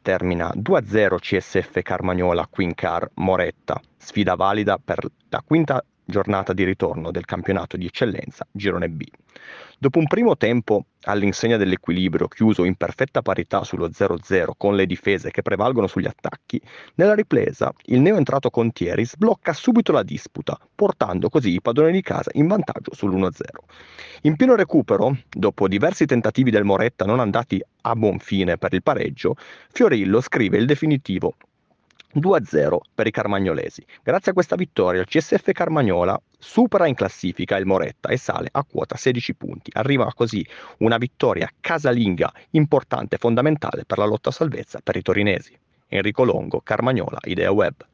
termina 2-0 CSF Carmagnola Queen Car Moretta, sfida valida per la quinta giornata di ritorno del campionato di eccellenza Girone B. Dopo un primo tempo all'insegna dell'equilibrio chiuso in perfetta parità sullo 0-0 con le difese che prevalgono sugli attacchi, nella ripresa il neoentrato Contieri sblocca subito la disputa, portando così i padroni di casa in vantaggio sull'1-0. In pieno recupero, dopo diversi tentativi del Moretta non andati a buon fine per il pareggio, Fiorillo scrive il definitivo 2-0 per i carmagnolesi. Grazie a questa vittoria il CSF Carmagnola supera in classifica il Moretta e sale a quota 16 punti. Arriva così una vittoria casalinga importante e fondamentale per la lotta a salvezza per i torinesi. Enrico Longo, Carmagnola, Idea Web.